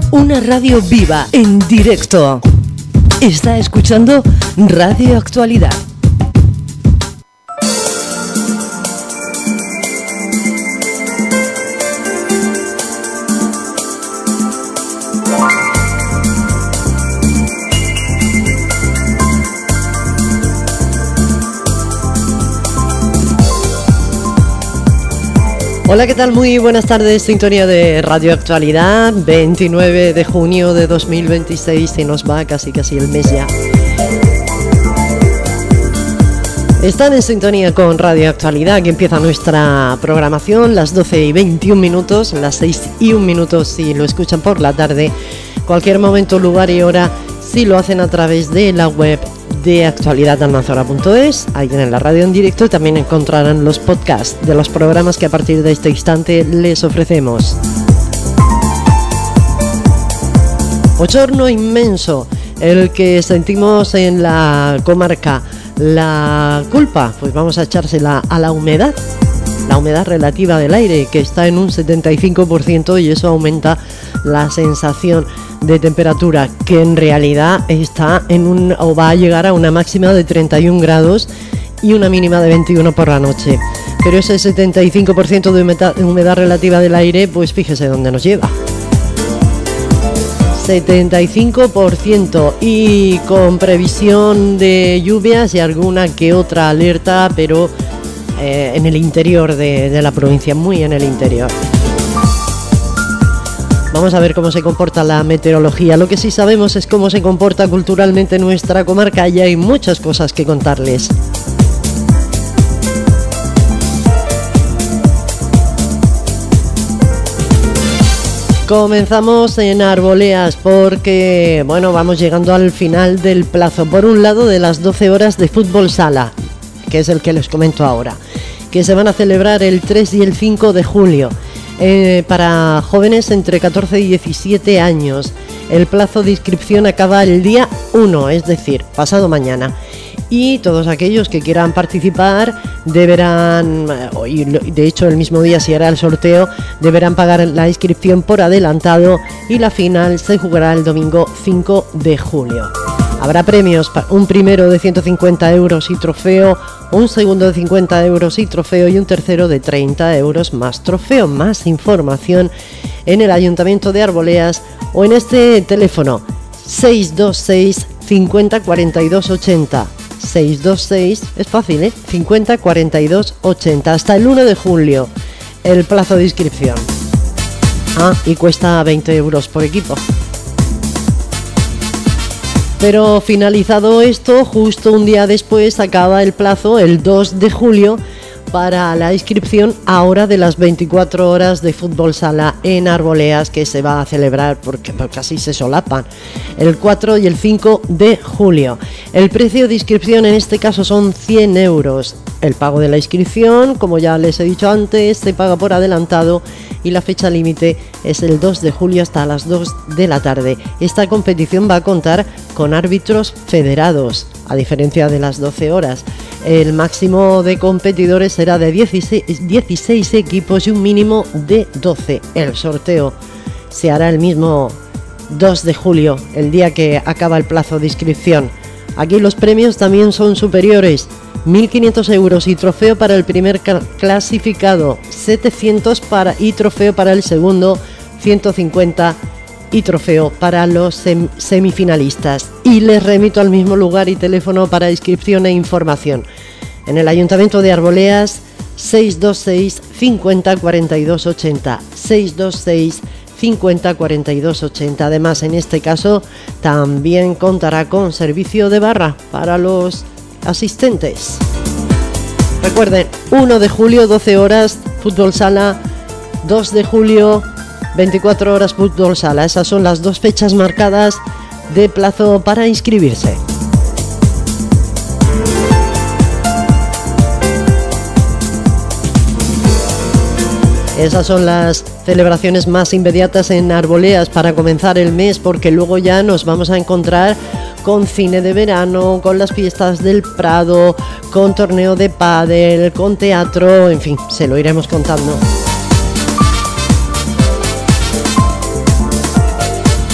Una radio viva, en directo. Está escuchando Radio Actualidad. Hola, ¿qué tal? Muy buenas tardes, sintonía de Radio Actualidad, 29 de junio de 2026, se nos va casi el mes ya. Están en sintonía con Radio Actualidad, que empieza nuestra programación, las 12 y 21 minutos, las 6 y 1 minuto si lo escuchan por la tarde, cualquier momento, lugar y hora, si lo hacen a través de la web de actualidadalmanzora.es. Ahí tienen la radio en directo y también encontrarán los podcasts de los programas que a partir de este instante les ofrecemos. Bochorno inmenso el que sentimos en la comarca. La culpa, pues vamos a echársela a la humedad relativa del aire, que está en un 75%, y eso aumenta la sensación de temperatura, que en realidad está o va a llegar a una máxima de 31 grados y una mínima de 21 por la noche. Pero ese 75% de humedad relativa del aire, pues fíjese dónde nos lleva. 75%, y con previsión de lluvias y alguna que otra alerta, pero en el interior de la provincia, muy en el interior. Vamos a ver cómo se comporta la meteorología. Lo que sí sabemos es cómo se comporta culturalmente nuestra comarca, y hay muchas cosas que contarles. Comenzamos en Arboleas porque, vamos llegando al final del plazo. Por un lado, de las 12 horas de fútbol sala, que es el que les comento ahora, que se van a celebrar el 3 y el 5 de julio. Para jóvenes entre 14 y 17 años. El plazo de inscripción acaba el día 1, es decir, pasado mañana. Y todos aquellos que quieran participar deberán, y de hecho el mismo día si hará el sorteo, deberán pagar la inscripción por adelantado, y la final se jugará el domingo 5 de julio. Habrá premios, un primero de 150 euros y trofeo, un segundo de 50 euros y trofeo, y un tercero de 30 euros más trofeo. Más información en el Ayuntamiento de Arboleas o en este teléfono 626 50 42 80. 626, es fácil, 50 42 80. Hasta el 1 de julio el plazo de inscripción. Y cuesta 20 euros por equipo. Pero finalizado esto, justo un día después acaba el plazo, el 2 de julio, para la inscripción ahora de las 24 horas de fútbol sala en Arboleas, que se va a celebrar porque casi se solapan, el 4 y el 5 de julio. El precio de inscripción en este caso son 100 euros. El pago de la inscripción, como ya les he dicho antes, se paga por adelantado, y la fecha límite es el 2 de julio hasta las 2 de la tarde. Esta competición va a contar con árbitros federados, a diferencia de las 12 horas. El máximo de competidores será de 16 equipos y un mínimo de 12. El sorteo se hará el mismo 2 de julio, el día que acaba el plazo de inscripción. Aquí los premios también son superiores. 1.500 euros y trofeo para el primer clasificado, 700 y trofeo para el segundo, 150 y trofeo para los semifinalistas. Y les remito al mismo lugar y teléfono para inscripción e información. En el Ayuntamiento de Arboleas, 626 50 42 80, 626 50 42 80. Además, en este caso también contará con servicio de barra para los asistentes. Recuerden, 1 de julio 12 horas fútbol sala, 2 de julio 24 horas fútbol sala. Esas son las dos fechas marcadas de plazo para inscribirse. Esas son las celebraciones más inmediatas en Arboleas para comenzar el mes, porque luego ya nos vamos a encontrar con cine de verano, con las fiestas del Prado, con torneo de pádel, con teatro, en fin, se lo iremos contando.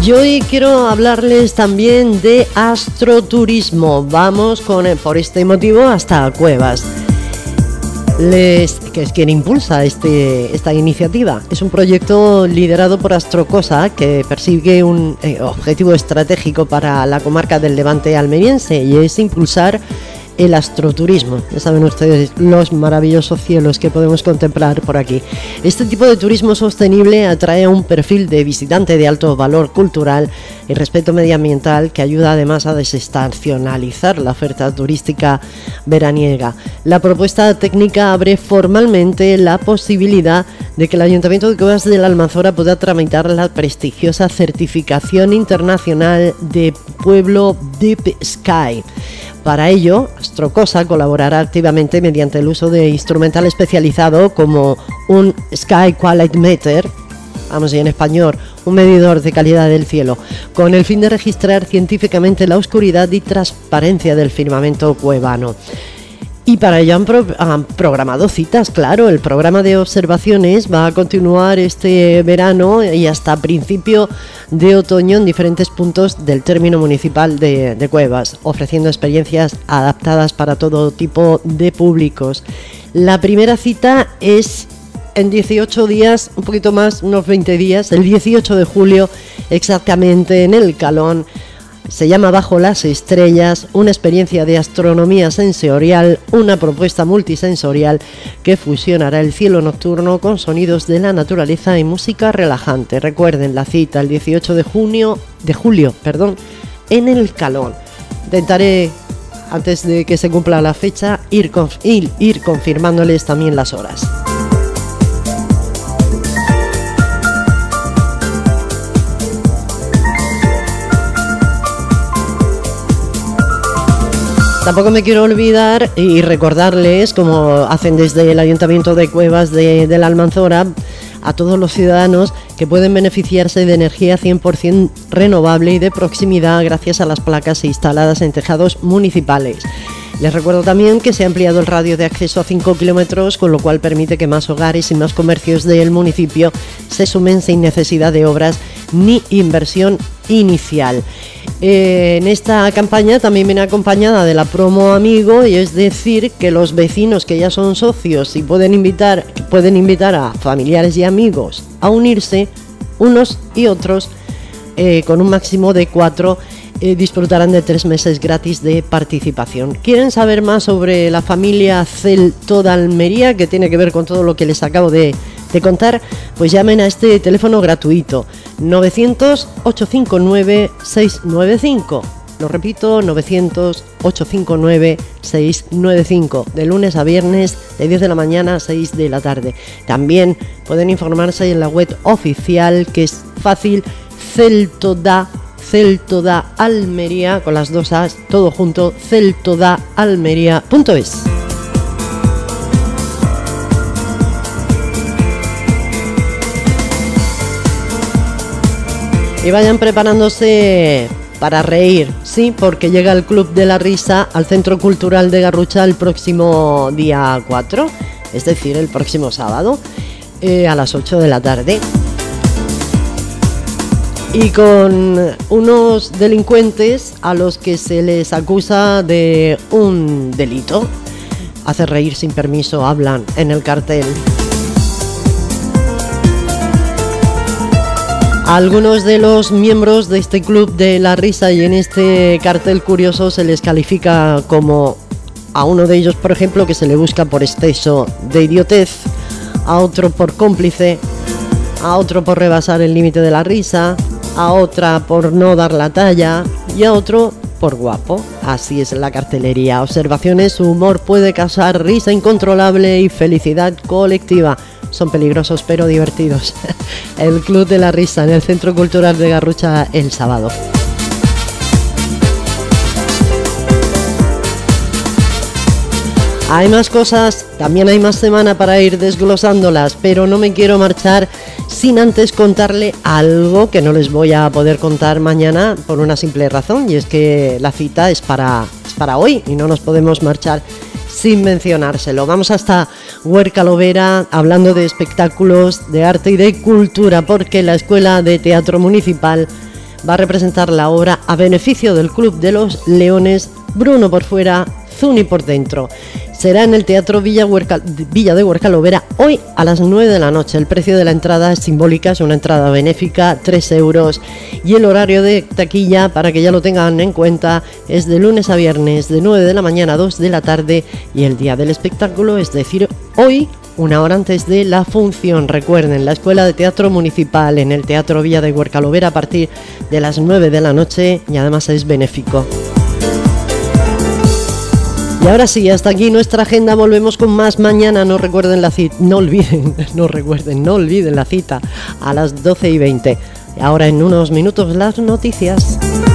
Y hoy quiero hablarles también de astroturismo. Vamos por este motivo hasta Cuevas. Que es quien impulsa esta iniciativa. Es un proyecto liderado por Astrocosa que persigue un objetivo estratégico para la comarca del Levante almeriense, y es impulsar el astroturismo. Ya saben ustedes los maravillosos cielos que podemos contemplar por aquí. Este tipo de turismo sostenible atrae a un perfil de visitante de alto valor cultural y respeto medioambiental, que ayuda además a desestacionalizar la oferta turística veraniega. La propuesta técnica abre formalmente la posibilidad de que el Ayuntamiento de Cuevas de la Almanzora pueda tramitar la prestigiosa certificación internacional de Pueblo Deep Sky. Para ello, Astrocosa colaborará activamente mediante el uso de instrumental especializado como un Sky Quality Meter, vamos, y en español, un medidor de calidad del cielo, con el fin de registrar científicamente la oscuridad y transparencia del firmamento cuevano. Y para ello han programado citas, claro. El programa de observaciones va a continuar este verano y hasta principio de otoño en diferentes puntos del término municipal de Cuevas, ofreciendo experiencias adaptadas para todo tipo de públicos. La primera cita es en 18 días, un poquito más, unos 20 días, el 18 de julio, exactamente en el Calón. Se llama Bajo las Estrellas, una experiencia de astronomía sensorial, una propuesta multisensorial que fusionará el cielo nocturno con sonidos de la naturaleza y música relajante. Recuerden la cita, el 18 de julio, en el Calón. Intentaré, antes de que se cumpla la fecha, ir confirmándoles también las horas. Tampoco me quiero olvidar y recordarles, como hacen desde el Ayuntamiento de Cuevas de la Almanzora, a todos los ciudadanos que pueden beneficiarse de energía 100% renovable y de proximidad gracias a las placas instaladas en tejados municipales. Les recuerdo también que se ha ampliado el radio de acceso a 5 kilómetros, con lo cual permite que más hogares y más comercios del municipio se sumen sin necesidad de obras ni inversión inicial. En esta campaña también viene acompañada de la promo Amigo, y es decir, que los vecinos que ya son socios y pueden invitar a familiares y amigos a unirse, unos y otros, con un máximo de 4, disfrutarán de 3 meses gratis de participación. ¿Quieren saber más sobre la familia Celto de Almería, que tiene que ver con todo lo que les acabo de contar? Pues llamen a este teléfono gratuito, 900-859-695. Lo repito, 900-859-695, de lunes a viernes, de 10 de la mañana a 6 de la tarde. También pueden informarse en la web oficial, que es fácil, Celto da Almería, con las 2 A's, todo junto, celtodaalmería.es. Y vayan preparándose para reír, sí, porque llega el Club de la Risa al Centro Cultural de Garrucha el próximo día 4, es decir, el próximo sábado, a las 8 de la tarde. Y con unos delincuentes a los que se les acusa de un delito. Hacer reír sin permiso, hablan en el cartel. A algunos de los miembros de este Club de la Risa y en este cartel curioso se les califica como, a uno de ellos por ejemplo, que se le busca por exceso de idiotez, a otro por cómplice, a otro por rebasar el límite de la risa, a otra por no dar la talla y a otro por guapo. Así es la cartelería. Observaciones: su humor puede causar risa incontrolable y felicidad colectiva. Son peligrosos pero divertidos. El Club de la Risa en el Centro Cultural de Garrucha el sábado. Hay más cosas, también hay más semana para ir desglosándolas, pero no me quiero marchar sin antes contarle algo que no les voy a poder contar mañana por una simple razón, y es que la cita es para hoy y no nos podemos marchar sin mencionárselo. Vamos hasta Huerca Lovera hablando de espectáculos, de arte y de cultura, porque la Escuela de Teatro Municipal va a representar la obra a beneficio del Club de los Leones, Bruno por fuera, Zuni por dentro. Será en el Teatro Villa de Huercalovera hoy a las 9 de la noche. El precio de la entrada es simbólica, es una entrada benéfica, 3 euros. Y el horario de taquilla, para que ya lo tengan en cuenta, es de lunes a viernes, de 9 de la mañana a 2 de la tarde. Y el día del espectáculo, es decir, hoy, una hora antes de la función. Recuerden, la Escuela de Teatro Municipal en el Teatro Villa de Huercalovera a partir de las 9 de la noche y además es benéfico. Y ahora sí, hasta aquí nuestra agenda, volvemos con más mañana. No olviden la cita a las 12:20. Ahora en unos minutos las noticias.